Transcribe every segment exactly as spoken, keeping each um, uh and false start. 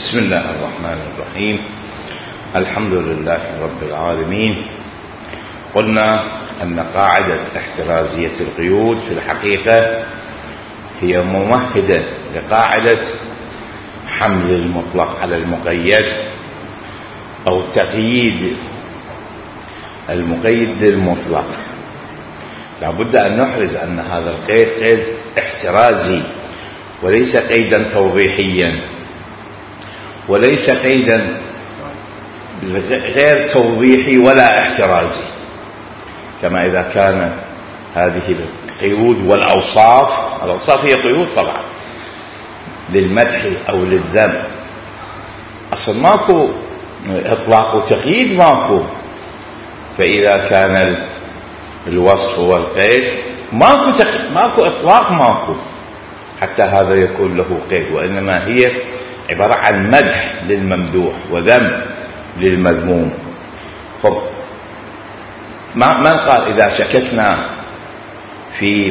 بسم الله الرحمن الرحيم. الحمد لله رب العالمين. قلنا أن قاعدة احترازية القيود في الحقيقة هي ممهدة لقاعدة حمل المطلق على المقيد أو تقييد المقيد للمطلق. لا بد أن نحرز أن هذا القيد قيد احترازي وليس قيدا توضيحيا، وليس قيدا غير توضيحي ولا احترازي، كما إذا كان هذه القيود والأوصاف، الأوصاف هي قيود طبعا للمدح أو للذم، أصلا ماكو إطلاق وتقييد ماكو. فإذا كان الوصف والقيد ماكو تق... ماكو إطلاق ماكو، حتى هذا يكون له قيد، وإنما هي عبارة عن مدح للممدوح وذم للمذموم. خب من قال إذا شككنا في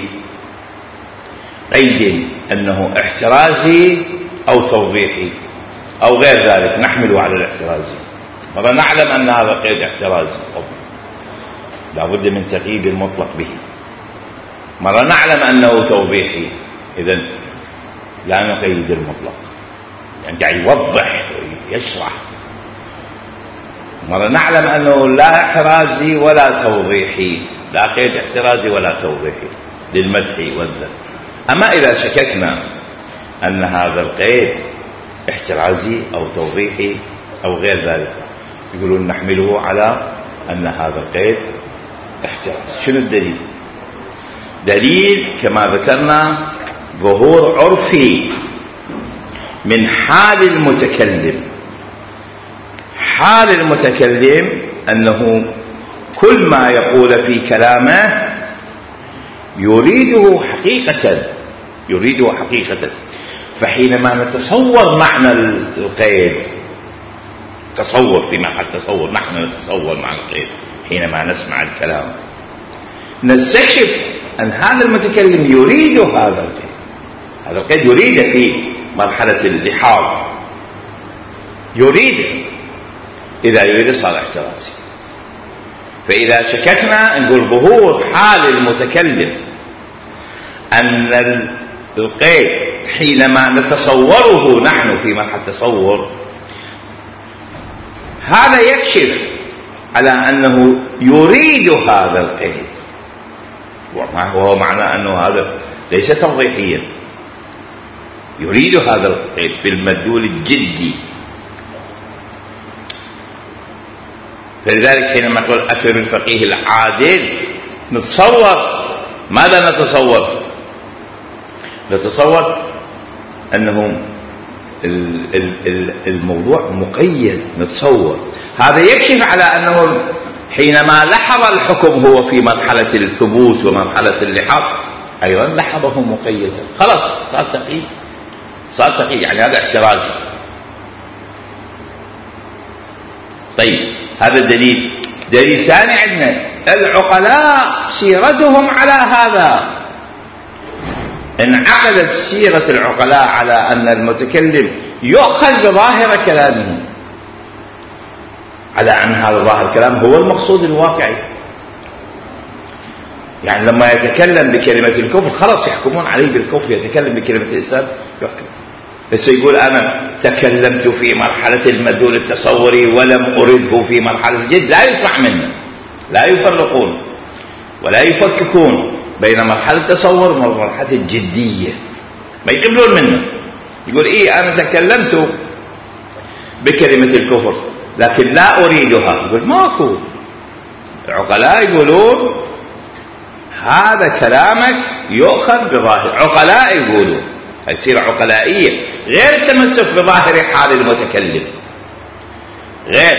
قيد أنه احترازي أو توضيحي أو غير ذلك نحمله على الاحترازي؟ مرة نعلم أن هذا قيد احترازي لا بد من تقييد المطلق به، مرة نعلم أنه توضيحي إذن لا نقيد المطلق، يعني قاعد يوضح ويشرح. مرة نعلم أنه لا احترازي ولا توضيحي، لا قيد احترازي ولا توضيحي للمدح والذم. أما إذا شككنا أن هذا القيد احترازي أو توضيحي أو غير ذلك، يقولون نحمله على أن هذا القيد احترازي. شنو الدليل؟ دليل كما ذكرنا ظهور عرفي من حال المتكلم. حال المتكلم أنه كل ما يقول في كلامه يريده حقيقة، يريده حقيقة. فحينما نتصور معنى القيد، تصور في مرحلة تصور، نحن نتصور معنى القيد حينما نسمع الكلام، نستكشف أن هذا المتكلم يريد هذا القيد، هذا القيد يريده في مرحلة اللحاظ، يريده. إذا يريد صار احترازي. فإذا شككنا نقول ظهور حال المتكلم أن القيد حينما نتصوره نحن في مرحلة تصور، هذا يكشف على أنه يريد هذا القيد، وهو معنى أنه هذا ليس توضيحيا، يريد هذا القيد بالمدلول الجدي. فلذلك حينما نقول أكرم الفقيه العادل، نتصور ماذا نتصور؟ نتصور أنه الموضوع مقيد، نتصور هذا يكشف على أنه حينما لحظ الحكم هو في مرحلة الثبوت ومرحلة اللحاظ أيضا لحظه مقيدا، خلاص صار تقييد، صار تقييد، يعني هذا احترازي. طيب هذا دليل. دليل ثاني عندنا العقلاء سيرتهم على هذا، انعقدت سيرة العقلاء على أن المتكلم يؤخذ بظاهر كلامه، على أن هذا ظاهر الكلام هو المقصود الواقعي. يعني لما يتكلم بكلمة الكفر خلاص يحكمون عليه بالكفر، يتكلم بكلمة الإسلام يحكم. بس يقول أنا تكلمت في مرحلة المدلول التصوري ولم أرده في مرحلة الجد، لا يسمع منه، لا يفرقون ولا يفككون بين مرحلة التصور ومرحلة الجدية، ما يقبلون منه. يقول إيه أنا تكلمت بكلمة الكفر لكن لا أريدها، يقول ماكو. العقلاء يقولون هذا كلامك يؤخذ بظاهر، عقلاء يقولون هي سيرة عقلائية غير التمسك بظاهر حال المتكلم، غير.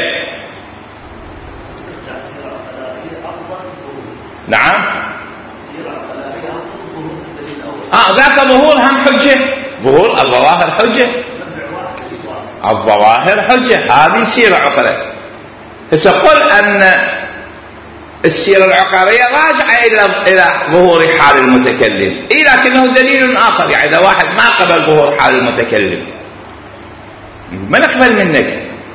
نعم آه ذاك ظهور هم حجة، ظهور الظواهر حجة، الظواهر حجة، هذه سيرة عقلائية. فسأقول أن السيرة العقارية راجعة إلى إلى ظهور حال المتكلم، إيه لكنه دليل آخر. يعني إذا واحد ما قبل ظهور حال المتكلم ما نقبل منك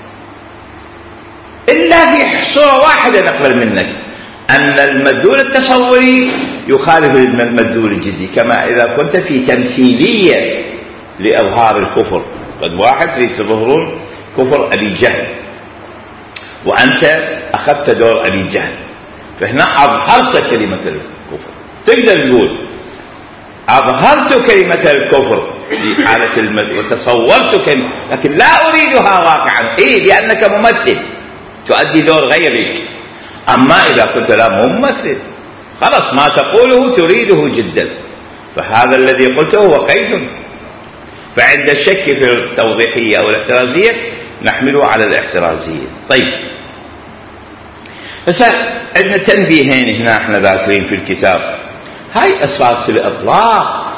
إلا في صورة واحدة، نقبل منك أن المدلول التصوري يخالف المدلول الجدي، كما إذا كنت في تمثيلية لإظهار الكفر. قد واحد تريد تظهرون كفر أبي جهل وأنت أخذت دور أبي جهل، فهنا أظهرت كلمة الكفر. تقدر تقول أظهرت كلمة الكفر في حالة المدلول وتصورت كلمة، لكن لا أريدها واقعا. إيه؟ لأنك ممثل تؤدي دور غيرك. أما إذا كنت لا ممثل خلاص ما تقوله تريده جدا، فهذا الذي قلته هو قيد. فعند الشك في التوضيحية أو الاحترازية نحمله على الاحترازية. طيب، بس عندنا تنبيهين هنا احنا ذاكرين في الكتاب. هاي إصالة الإطلاق،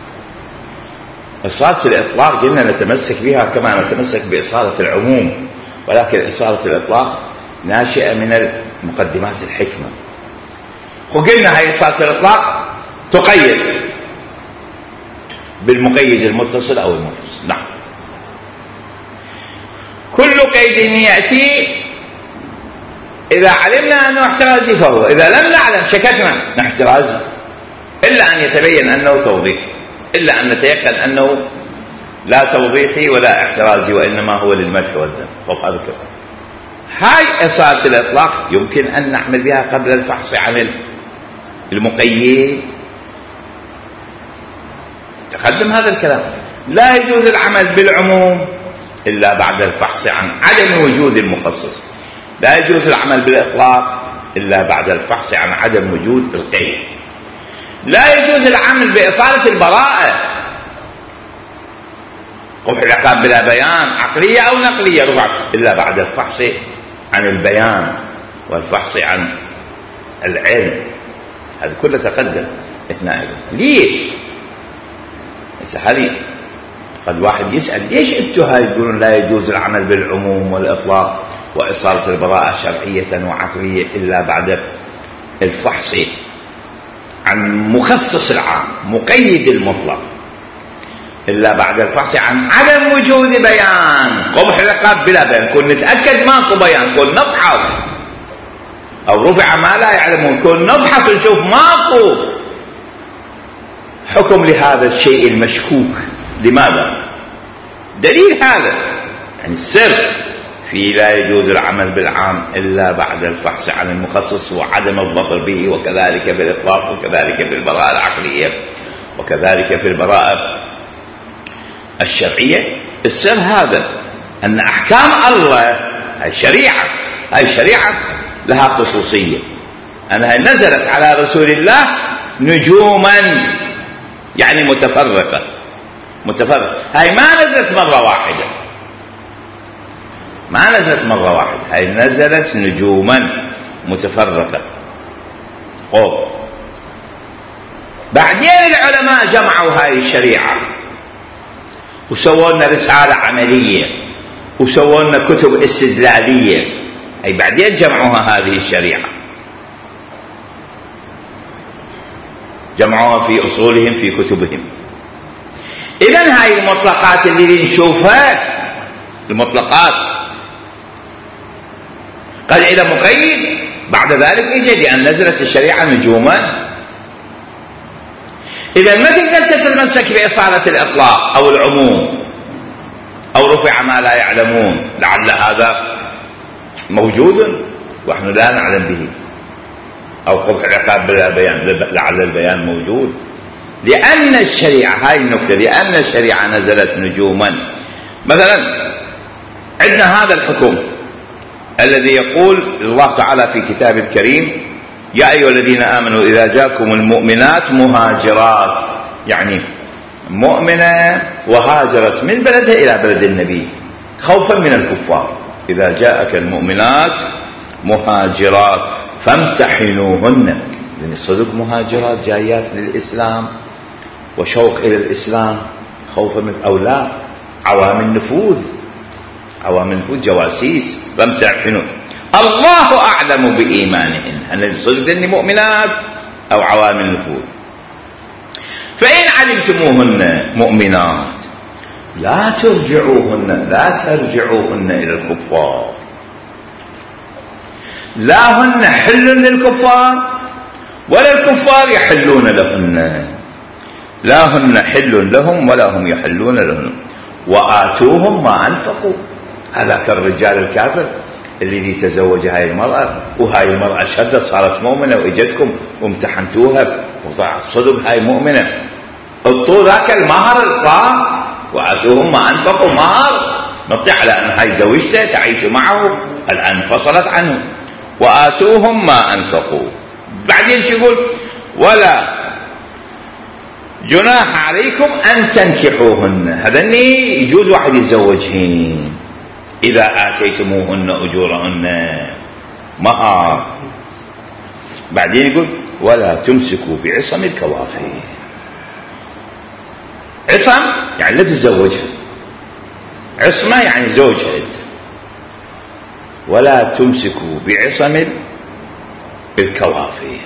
إصالة الإطلاق قلنا نتمسك بها كما نتمسك بإصالة العموم، ولكن إصالة الإطلاق ناشئة من مقدمات الحكمة. وقلنا هاي إصالة الإطلاق تقيد بالمقيد المتصل أو المنفصل. نعم، كل قيد يأتي إذا علمنا أنه احترازي فهو، إذا لم نعلم شككنا احترازي، إلا أن يتبين أنه توضيحي، إلا أن نتيقن أنه لا توضيحي ولا احترازي وإنما هو للمدح والذم. طب هذا كفر. هاي إصالة الإطلاق يمكن أن نعمل بها قبل الفحص عن المقيد. تقدم هذا الكلام. لا يجوز العمل بالعموم إلا بعد الفحص عن عدم وجود المخصص. لا يجوز العمل بالإطلاق إلا بعد الفحص عن عدم وجود القيد. لا يجوز العمل بإصالة البراءة، قبح العقاب بلا بيان عقلية أو نقلية رفعت، إلا بعد الفحص عن البيان والفحص عن العلم. هذا كله تقدم إثناء. ليش؟ هذه قد واحد يسأل ليش أنتم هاي تقولون لا يجوز العمل بالعموم والإطلاق وإصالة البراءة شرعية وعقلية إلا بعد الفحص عن مخصص العام مقيد المطلق، إلا بعد الفحص عن عدم وجود بيان. قبح العقاب بلا بيان، كن نتأكد ماكو بيان، كن نبحث، أو رفع ما لا يعلمون، كن نبحث نشوف ماكو حكم لهذا الشيء المشكوك. لماذا؟ دليل هذا يعني السر في لا يجوز العمل بالعام إلا بعد الفحص عن المخصص وعدم الظفر به، وكذلك بالإطلاق، وكذلك في البراءة العقلية، وكذلك في البراءة الشرعية. السر هذا أن أحكام الله هاي شريعة، هاي شريعة لها خصوصية أنها نزلت على رسول الله نجوما، يعني متفرقة متفرقة. هاي ما نزلت مرة واحدة، ما نزلت مرة واحدة، هاي نزلت نجوما متفرقة. أوه. بعدين العلماء جمعوا هاي الشريعة وسووا لنا رسالة عملية وسووا لنا كتب استدلالية، أي بعدين جمعوها هذه الشريعة، جمعوها في أصولهم في كتبهم. إذن هاي المطلقات اللي نشوفها المطلقات قد إلى مقيد بعد ذلك يجي أن نزلت الشريعة نجوما. إذن ما تقدر تتمسك بإصالة الإطلاق أو العموم أو رفع ما لا يعلمون لعل هذا موجود ونحن لا نعلم به، أو قبح العقاب بلا بيان لعل البيان موجود، لأن الشريعة هاي النكتة، لأن الشريعة نزلت نجوما. مثلا عندنا هذا الحكم الذي يقول الله تعالى في كتاب الكريم: يا أيها الذين آمنوا إذا جاءكم المؤمنات مهاجرات، يعني مؤمنة وهاجرت من بلدها إلى بلد النبي خوفا من الكفار. إذا جاءك المؤمنات مهاجرات فامتحنوهن، يعني الصدق مهاجرات جايات للإسلام وشوق إلى الإسلام خوفا من، أو لا عوامل نفوذ، عوامل نفوذ جواسيس، فامتحنوا. الله أعلم بإيمانهن، هل الصدق أني مؤمنات أو عوامل نفوذ. فإن علمتموهن مؤمنات لا ترجعوهن، لا ترجعوهن إلى الكفار، لا هن حل للكفار ولا الكفار يحلون لهن، لا هن حل لهم ولا هم يحلون لهن، وآتوهم ما أنفقوا. هذاك الرجال الكافر الذي تزوج هاي المرأة، وهاي المرأة شدت صارت مؤمنة وإجتكم وامتحنتوها وضاعت صدق هاي مؤمنة، اعطوا ذاك المهر القام وآتوهم ما أنفقوا، مهر نطيع على أن هاي زوجته تعيش معه الآن انفصلت عنه، وآتوهم ما أنفقوا. بعدين يقول ولا جناح عليكم أن تنكحوهن، هذني يجوز واحد يتزوجهن إذا آتيتموهن أجورهن مهر. بعدين يقول ولا تمسكوا بعصم الكوافر، عصم يعني لا تتزوجها، عصمة يعني زوجها انت، ولا تمسكوا بعصم الكوافر،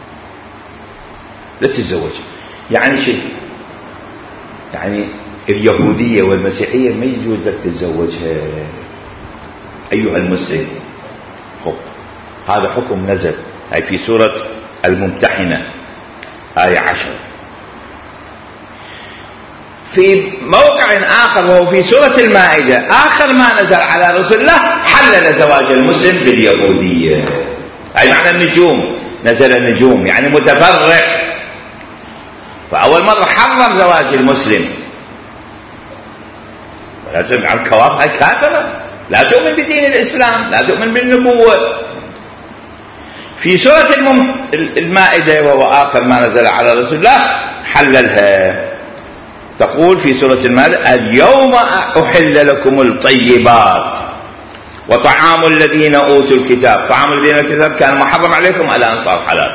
لا تتزوجها. يعني شيء يعني اليهودية والمسيحية ما يجوز لك تتزوجها أيها المسلم. خب هذا حكم نزل هاي في سورة الممتحنة آية عشر. في موقع آخر وهو في سورة المائدة آخر ما نزل على رسول الله حلل زواج المسلم باليهودية، أي معنى النجوم، نزل النجوم يعني متفرع. فأول مرة حرم زواج المسلم، ولا تؤمن على الكوافر كافرة، لا تؤمن بدين الإسلام، لا تؤمن بالنبوة. في سورة المائدة وهو آخر ما نزل على رسول الله حللها، تقول في سورة المائدة اليوم أحل لكم الطيبات وطعام الذين أوتوا الكتاب، طعام الذين أوتوا الكتاب كان محرم عليكم الآن صار حلال،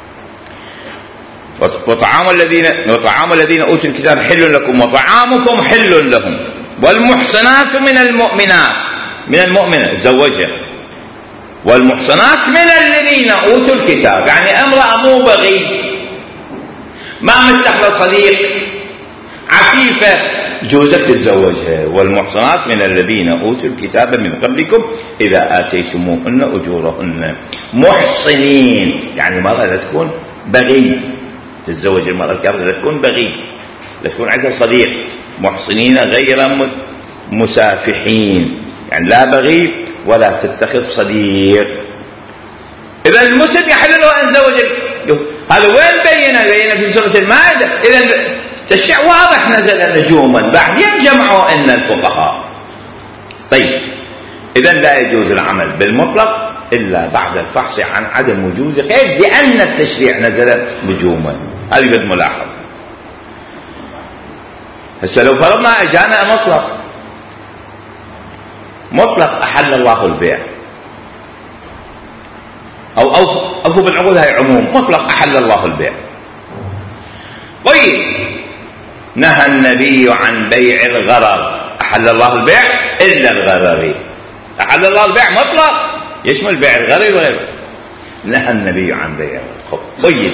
وطعام الذين وطعام الذين أوتوا الكتاب حل لكم وطعامكم حل لهم، والمحصنات من المؤمنات، من المؤمنة تزوجها، والمحصنات من الذين أوتوا الكتاب، يعني امرأة مو بغي ما متخذ صديق عفيفة جوزك تتزوجها، والمحصنات من الذين أوتوا الكتاب من قبلكم إذا آتيتموهن أجورهن محصنين، يعني المرأة لا تكون بغي، تتزوج المرأة الكافرة لا تكون بغي، لا تكون عندها صديق، محصنين غير مسافحين، يعني لا بغي ولا تتخذ صديق. إذا المسلم يحل له أن يتزوج، هذا وين بينا؟ بينا في سورة المائدة. إذا الشيء واضح نزل نجوما، بعدين جمعوا إن الفقهاء. طيب إذا لا يجوز العمل بالمطلق إلا بعد الفحص عن عدم وجود قيد، لأن التشريع نزل نجوما. هذه بد ملاحظ. هسه لو فرضنا أجانا مطلق مطلق أحل الله البيع، أو أوفوا بالعقود، هاي عموم مطلق أحل الله البيع. طيب نهى النبي عن بيع الغرر، أحل الله البيع إلا الغرر، أحل الله البيع مطلق يشمل بيع الغرر وغيره، نهى النبي عن بيع الغرر. طيب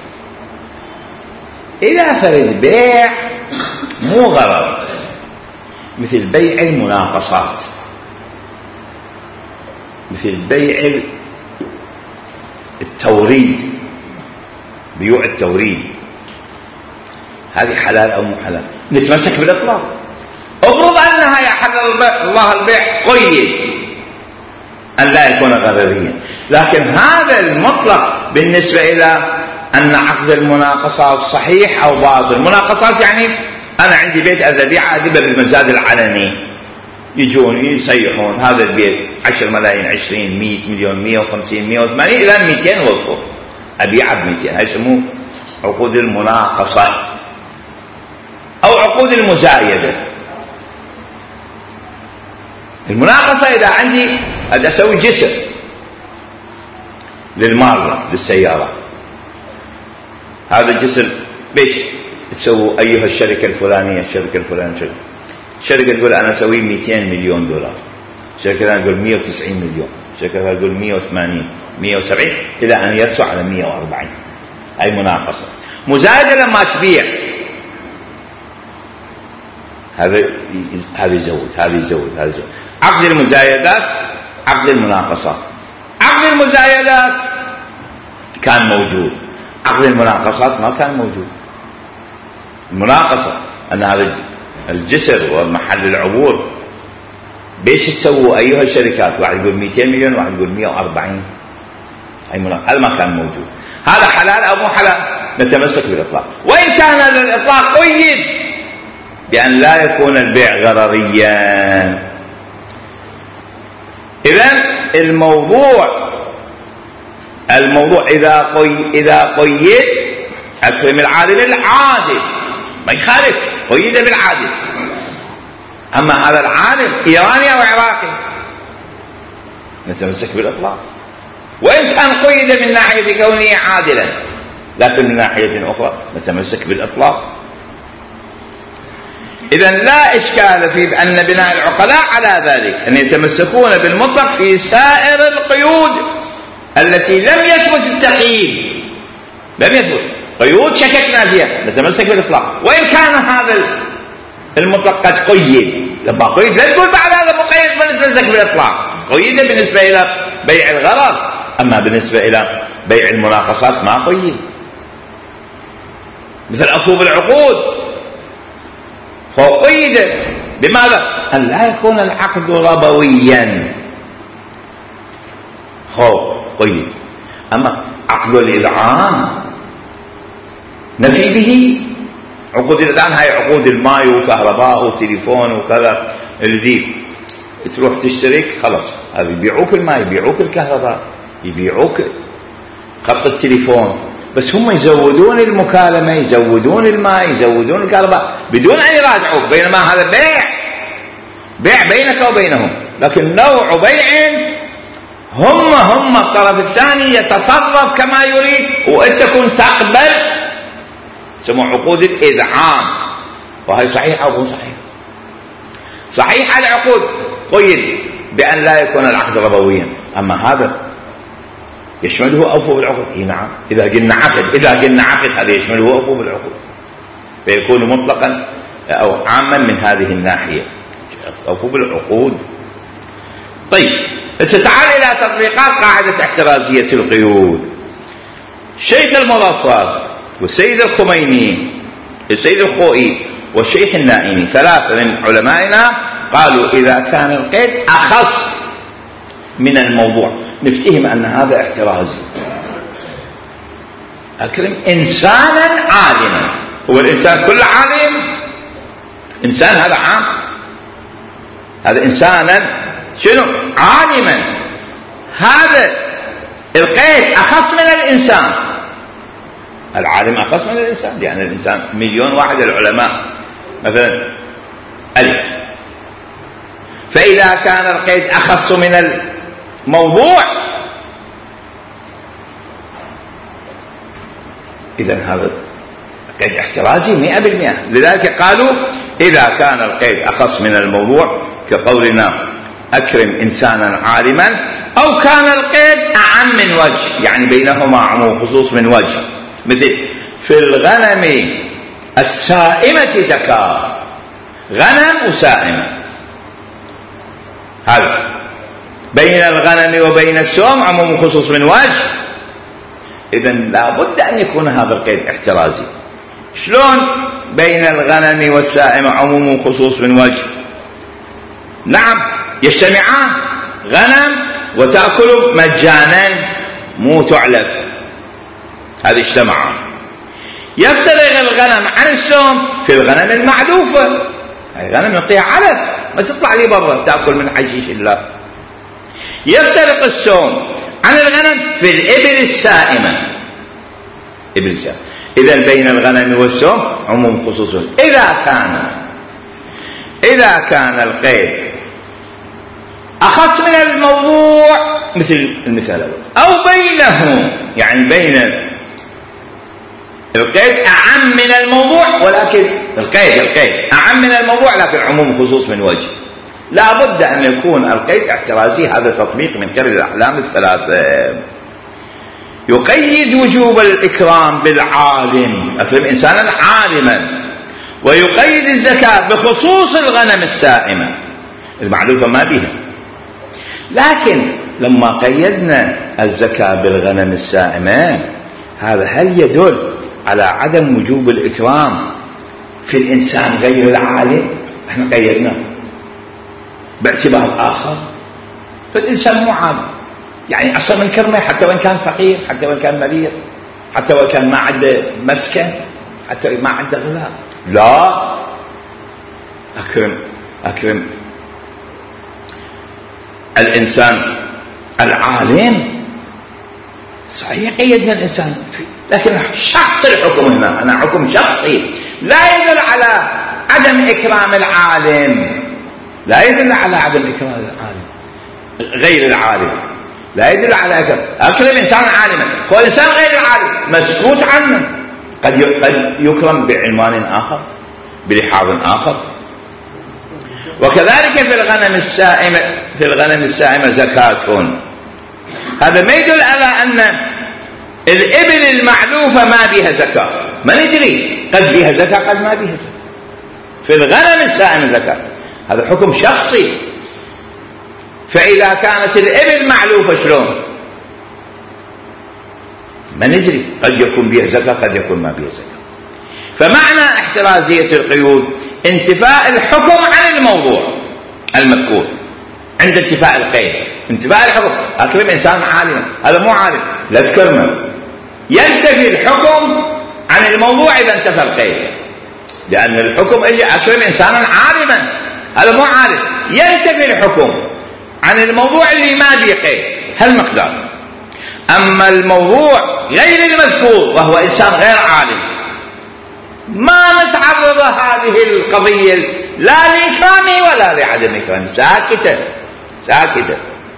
إذا فرد بيع مو غرر مثل بيع المناقصات، مثل بيع التوريد، بيوع التوريد، هذه حلال أو مو حلال؟ نتمسك بالإطلاق. افرض أنها يحل الله البيع قيد أن لا يكون غرريا، لكن هذا المطلق بالنسبة إلى أن عقد المناقصات صحيح أو باطل. مناقصات يعني أنا عندي بيت أبيع أذبه بالمزاد العلني، يجون يصيحون هذا البيت عشر ملايين، عشرين، مئة مليون، مئة وخمسين، مئة وثمانين إلى مئتين وفوق، أبيع بمئتين. هاي يسموه عقود المناقصة أو عقود المزايدة. المناقصة إذا عندي أد أسوي جسر للمارة للسيارة، هذا الجسر ليش تسووا أيها الشركة الفلانية، الشركة الفلانية، شركة شركة تقول أنا أسوي مئتين مليون دولار، شركة ثانية تقول مئة وتسعين مليون، شركة ثانية تقول مئة وثمانين، مئة وسبعين، إلى أن يرسوا على مئة وأربعين. أي مناقصة. مزايدة لما تبيع هذا هذا يزود هذا يزود هذا يزود. عقد المزايدات، عقد المناقصات. عقد المزايدات كان موجود، عقد المناقصات ما كان موجود. المناقصة أن هذا الجسر ومحل العبور بيش تسووا أيها الشركات؟ واحد يقول مئتين مليون، واحد يقول مئة وأربعين. أي مناقصة؟ هذا ما كان موجود. هذا حلال أو مو حلال؟ نتمسك بالإطلاق، وإن كان هذا الإطلاق قيد بأن لا يكون البيع غرريا. إذن الموضوع الموضوع إذا قي إذا قيد أكرم العادل العادل ما يخالف، قيد بالعادل. أما هذا العادل إيراني أو عراقي نتمسك بالإطلاق، وإن كان قيد من ناحية كونه عادلا، لكن من ناحية أخرى نتمسك بالإطلاق. إذن لا إشكال في أن بناء العقلاء على ذلك، أن يتمسكون بالمطلق في سائر القيود التي لم يثبت التقييد، لم يثبت قيود شككنا فيها، نتمسك بالإطلاق. وإن كان هذا المطلق قد قيد، لما قيد لا تقول بعد هذا مقيد فنتمسك بالإطلاق. قيد بالنسبة إلى بيع الغرض، أما بالنسبة إلى بيع المناقصات ما قيد. مثل أفوب العقود فقيد بماذا؟ أن لا يكون العقد ربويا، هو قيد. أما عقد الإذعان نفي به. عقود الإذعان هاي عقود الماء وكهرباء وتليفون وكذا، اللي تروح تشترك خلاص هذا يبيعوك الماء، يبيعوك الكهرباء، يبيعوك خط التليفون، بس هم يزودون المكالمة، يزودون الماء، يزودون الكهرباء بدون أن يراجعوك. بينما هذا بيع بيع بينك وبينهم، لكن نوع بيع هم هم الطرف الثاني يتصرف كما يريد، وأنت كنت تقبل. سموه عقود الإذعان، وهي صحيحة أو مو صحيحة؟ صحيحة العقود قيد بأن لا يكون العقد ربويا. أما هذا يشمله أوفوا بالعقود. إيه نعم، إذا قلنا عقد إذا قلنا عقد هذا يشمله أوفوا بالعقود، فيكون مطلقا أو عاما من هذه الناحية، أوفوا بالعقود. طيب تعال إلى تطبيقات قاعدة احترازية القيود. الشيخ المظفر والسيد الخميني السيد الخوئي والشيخ النائمي ثلاثة من علمائنا قالوا إذا كان القيد أخص من الموضوع نفتهم أن هذا احترازي. أكرم إنسانا عالما، هو الإنسان كل عالم؟ إنسان هذا عام، هذا إنسانا شنو؟ عالما. هذا القيد أخص من الإنسان، العالم أخص من الإنسان، لأن يعني الإنسان مليون واحد، العلماء مثلا ألف. فإذا كان القيد أخص من الموضوع إذن هذا قيد احترازي مئة بالمئة. لذلك قالوا إذا كان القيد أخص من الموضوع كقولنا أكرم إنسانا عالما، أو كان القيد أعم من وجه، يعني بينهما عموم خصوص من وجه، مثل في الغنم السائمة زكاة، غنم وسائمة، هذا بين الغنم وبين السوم عموم خصوص من وجه. إذن لا بد أن يكون هذا القيد احترازي. شلون بين الغنم والسائمة عموم خصوص من وجه؟ نعم يجتمعان، غنم وتأكل مجانا مو تعلف، هذه اجتمعان. يفترق الغنم عن السوم في الغنم المعلوفة، هاي غنم نعطيها علف ما تطلع لي برا تأكل من حشيش الله. يفترق السوم عن الغنم في الإبل السائمة، إبل السائمة. إذا بين الغنم والسوم عموم خصوص. إذا كان إذا كان القيد أخص من الموضوع مثل المثال الأول، أو بينه يعني بين القيد أعم من الموضوع، ولكن القيد القيد أعم من الموضوع لكن عموم خصوص من وجه، لا بد أن يكون القيد احترازي. هذا تطبيق من قبل الأحلام الثلاثة. يقيد وجوب الإكرام بالعالم، أكرم إنسانا عالما، ويقيد الزكاة بخصوص الغنم السائمة المعلوفة ما بها. لكن لما قيدنا الزكاة بالغنم السائمة، هذا هل يدل على عدم وجوب الإكرام في الإنسان غير العالم؟ احنا قيدناه باعتبار آخر، فالإنسان مو عالم، يعني أصلا نكرمه حتى وإن كان فقير، حتى وإن كان مريض، حتى وإن كان ما عنده مسكن، حتى ما عنده غلاء. لا، أكرم أكرم الإنسان العالم. صحيح قيدنا الإنسان فيه، لكن شخص الحكم هنا أنا حكم شخصي لا يدل على عدم إكرام العالم، لا يدل على عدم إكرام العالم غير العالم، لا يدل على أكرم. أكرم إنسان عالما، هو إنسان غير العالم مسكوت عنه، قد يكرم بعنوان آخر، بلحاظ آخر. وكذلك في الغنم السائمة، في الغنم السائمة زكاة، هذا ما يدل على أن الإبل المعلوفة ما بها زكاة، ما ندري، قد بها زكاة قد ما بها زكاة. في الغنم السائمة زكاة، هذا حكم شخصي. فإذا كانت الإبل معلوفة شلون؟ ما ندري، قد يكون بها زكاة قد يكون ما بها زكاة. فمعنى احترازية القيود انتفاء الحكم عن الموضوع المذكور عند انتفاء القيد. انتفاء الحكم، أكرم إنسان عالما، هذا مو عالم لا تكرمه. ينتفي الحكم عن الموضوع إذا انتفى القيد، لأن الحكم اللي أكرم إنسانا عالما، هذا مو عالم، ينتفي الحكم عن الموضوع اللي ما بيه قيد هالمقدار. أما الموضوع غير المذكور وهو إنسان غير عالم، ما متعرض هذه القضية لا لإكرامه ولا لعدم إكرامه، ساكتة ساكتة.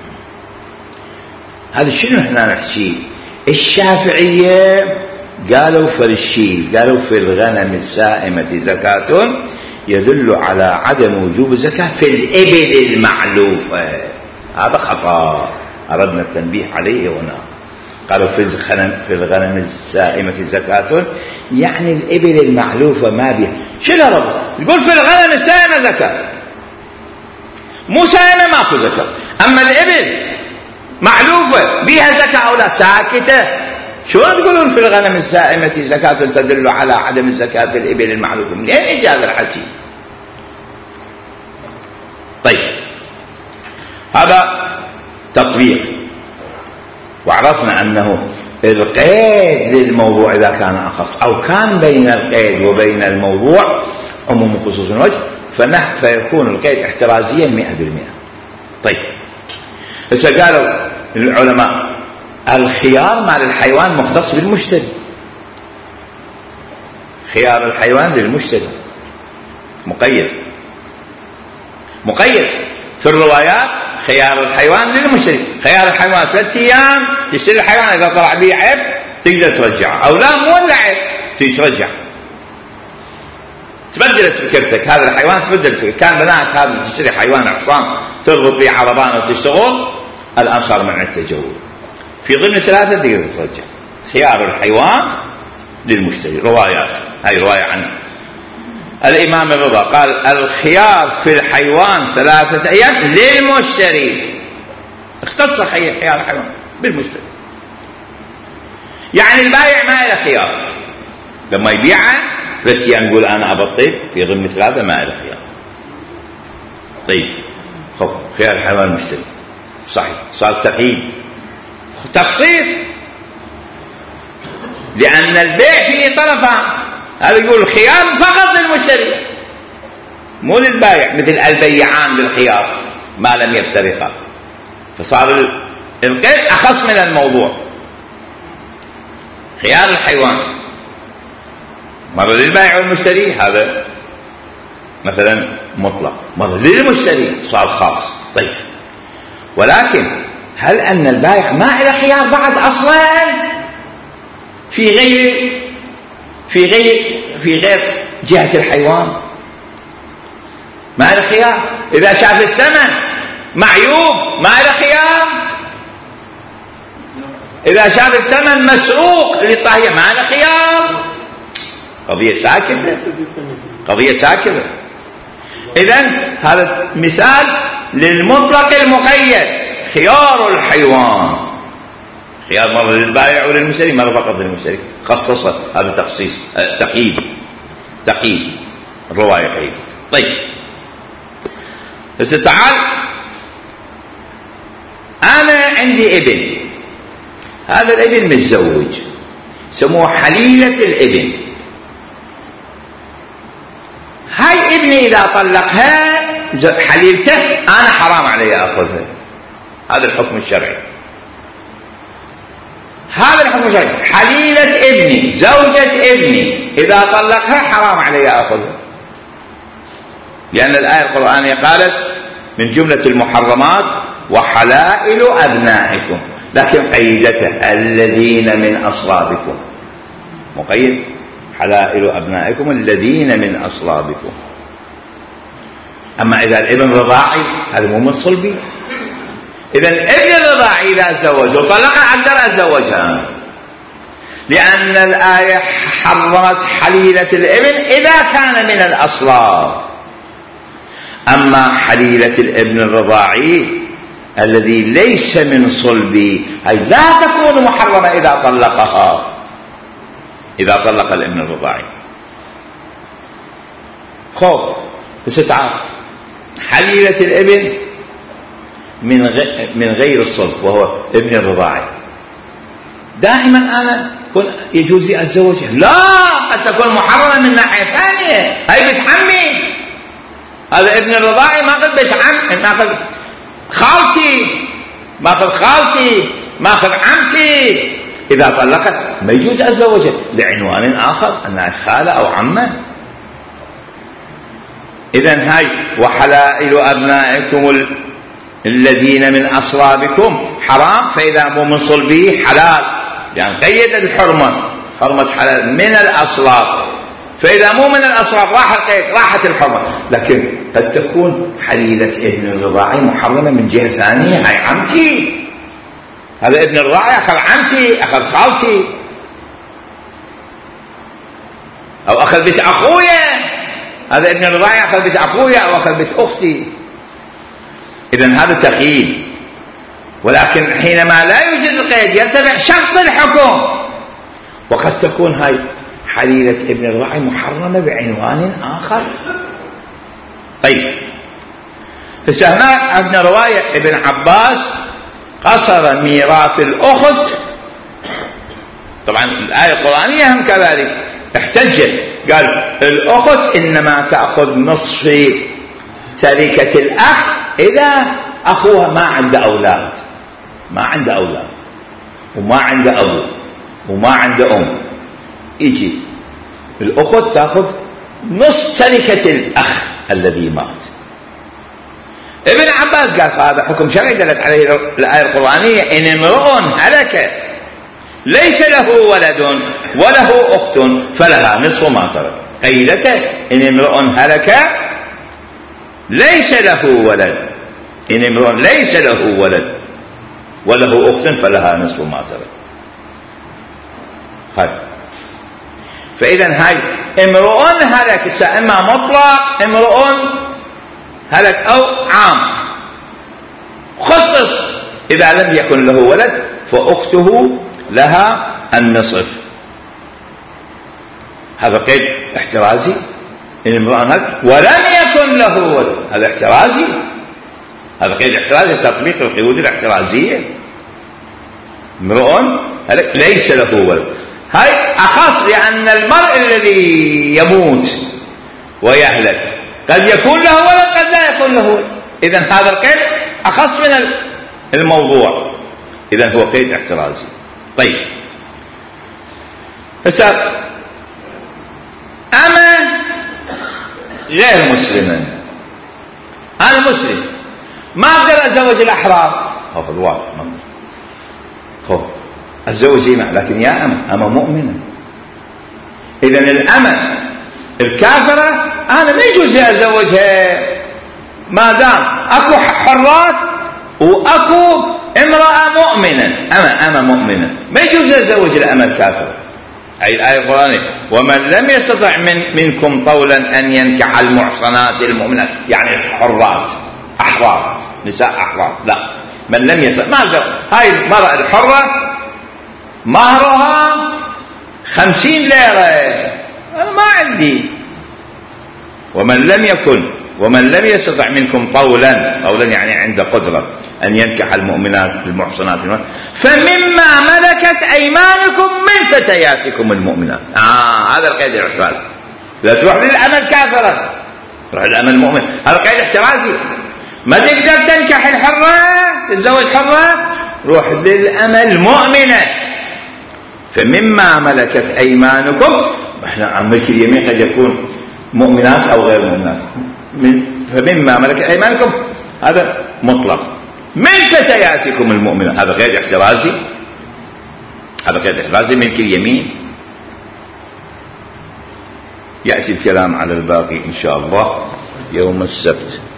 هذا شنو احنا نحكي؟ الشافعية قالوا في الشيء، قالوا في الغنم السائمة زكاة يدل على عدم وجوب الزكاة في الإبل المعلوفة. هذا خطأ أردنا التنبيه عليه هنا. قالوا في الغنم في الغنم السائمة زكاة، يعني الإبل المعلوفة ما بها. شنو رب يقول في الغنم السائمة زكاة، مو سائمة ماكو زكاة. أما الإبل معلوفة بها زكاة أو لا، ساكتة. شو تقولون في الغنم السائمة زكاة تدل على عدم الزكاة في الإبل المعلوفة؟ منين يجي هذا الحكي؟ طيب، هذا تطبيق. وعرفنا أنه القيد للموضوع إذا كان أخص أو كان بين القيد وبين الموضوع عموم خصوص وجه، فنح فيكون القيد احترازيا مئة بالمئة. طيب، هسه قالوا العلماء الخيار مال الحيوان مختص بالمشتري، خيار الحيوان للمشتري مقيد مقيد في الروايات. خيار الحيوان للمشتري، خيار الحيوان ثلاثة أيام تشتري الحيوان، إذا طلع به عيب تقدر ترجعه، أو لا مو ولا عيب ترجع، تبدلت فكرتك. هذا الحيوان تبدل فكرتك، كان بنات هذا تشتري حيوان عصام تربط به عربان وتشتغل، الآن صار منعك تجول، في ضمن ثلاثة تقدر ترجع. خيار الحيوان للمشتري، روايات، هاي رواية عن الإمام الرضا قال الخيار في الحيوان ثلاثة أيام للمشتري، اختص خيار الحيوان بالمشتري، يعني البائع ما له خيار لما يبيعه ثلاثة أيام نقول أنا أبطل، في ضمن ثلاثة ما له خيار. طيب، خب خيار الحيوان المشتري صحيح، صار تقييد تخصيص، لأن البيع فيه طرفان. هذا يقول الخيار فقط للمشتري مو للبائع، مثل البيعان بالخيار ما لم يفترقا، فصار القيد أخص من الموضوع. خيار الحيوان مرة للبائع والمشتري، هذا مثلا مطلق، مرة للمشتري صار خاص. طيب، ولكن هل أن البائع ما له خيار بعد أصلا في غير في غير في غير جهة الحيوان؟ ما له خيار. إذا شاف الثمن معيوب ما له خيار، إذا شاف الثمن مسروق للطهية ما له خيار. قضية ساكتة قضية ساكنة. إذن هذا مثال للمطلق المقيد. خيار الحيوان، خيار مرة للبائع وللمشتري، مرة فقط للمشتري، خصص هذا تخصيص تقييد تقييد الرواية قيد. طيب بس تعال، أنا عندي ابن، هذا الابن متزوج، سموه حليلة الابن. هاي ابني إذا طلقها حليلته أنا حرام علي أخذها. هذا الحكم الشرعي، هذا الحكم الشرعي. حليلة ابني، زوجة ابني، إذا طلقها حرام علي أخذها، لأن الآية القرآنية قالت من جملة المحرمات وحلائل أبنائكم، لكن قيدته الذين من أصلابكم، مقيد حلائل أبنائكم الذين من أصلابكم. أما إذا الابن رضاعي هذا مو من صلبي. إذا ابن الرضاعي إذا تزوج وطلقها أقدر أتزوجها، لأن الآية حرمت حليلة الابن إذا كان من الأصلاب. أما حليلة الابن الرضاعي الذي ليس من صلبي أي لا تكون محرمة إذا طلقها، إذا طلق الابن الرضاعي. خب بس تعال، حليلة الابن من من غير الصلب وهو ابن الرضاعي، دائما أنا يجوز لي أتزوجها؟ لا، قد تكون محرمة من ناحية ثانية. هاي بتحمي، هذا ابن الرضاعي ما قد بتعم، ما قد خالتي، ما قد خالتي، ما قد عمتي. إذا طلقت ما يجوز أتزوجها لعنوان آخر، أنها خالة أو عمة. إذن هاي وحلائل أبنائكم الذين من أصلابكم حرام، فإذا مو من صلبه حلال، يعني قيد الحرمة، حرمة حلال من الأصلاب، فإذا مو من الأصلاب راح القيد، راحت الحرمة. لكن قد تكون حليلة ابن الرضاعي محرمة من جهة ثانية، هاي عمتي، هذا ابن الرضاعي أخذ عمتي، أخذ خالتي، أو أخذ بيت أخويا، هذا ابن الرضاعي أخذ بيت أخويا أو أخذ بيت أختي. إذن هذا تقييد، ولكن حينما لا يوجد القيد يتبع شخص الحكم. وقد تكون هاي حليلة ابن الرضاعي محرمة بعنوان آخر. طيب هنا عندنا رواية ابن عباس قصر ميراث الأخت. طبعا الآية القرآنية هم كذلك احتجت، قال الأخت إنما تأخذ نصف تركة الأخ إذا أخوها ما عنده أولاد، ما عنده أولاد وما عنده أبو وما عنده أم، يجي الأخت تأخذ نصف تركة الأخ الذي مات. ابن عباس قال هذا حكم شرعي دلت عليه الآية القرآنية إن امرؤ هلك ليس له ولد وله أخت فلها نصف ما ترك. قيدته إن امرؤ هلك ليس له ولد، إن امرؤ ليس له ولد وله أخت فلها نصف ما ترك. هاي فإذا هاي امرؤ هلك إما مطلق امرؤ هلك أو عام، خصص إذا لم يكن له ولد فأخته لها النصف. هذا قيد احترازي، إن امرؤ هلك ولم يكن له ولد، هذا احترازي، هذا قيد احترازي، تطبيق القيود الاحترازية. امرؤ هلك ليس له ولد، هاي أخص، لأن المرء الذي يموت ويهلك قد يكون له ولد قد لا يكون له ولد. إذن هذا القيد أخص من الموضوع، إذن هو قيد احترازي. طيب فسأل أما غير مسلما، أنا مسلم ما أقدر أزوج الأحرار، هو في الواقع هو أتزوج معه، لكن يا أما أما مؤمنة. إذن الأمة الكافرة أنا ما يجوز لي أتزوجها ما دام أكو حرات وأكو امرأة مؤمنة، أما أما مؤمنة ما يجوز لي أتزوج الأمة الكافرة. أي الآية القرآنية ومن لم يستطع من منكم طولا أن ينكح المحصنات المؤمنات، يعني الحرات أحرار، نساء أحرار، لا من لم يستطع. ما هاي المرأة الحرة مهرها خمسين ليرة، أنا ما عندي. ومن لم يكن ومن لم يستطع منكم طولا، طولا يعني عنده قدرة أن ينكح المؤمنات المحصنات فمما ملكت أيمانكم من فتياتكم المؤمنات. آه هذا القيد الاحترازي، لا تروح للعمل كافرة، تروح للعمل مؤمن، هذا قيد احترازي. ما تقدر تنكح الحرة تتزوج حرة، روح للأمل مؤمنة. فمما ملكت أيمانكم، احنا ملك اليمين قد يكون مؤمنات أو غير مؤمنات، فمما ملكت أيمانكم هذا مطلق، من فتياتكم المؤمنات هذا غير احترازي، هذا غير احترازي ملك اليمين. يأتي الكلام على الباقي إن شاء الله يوم السبت.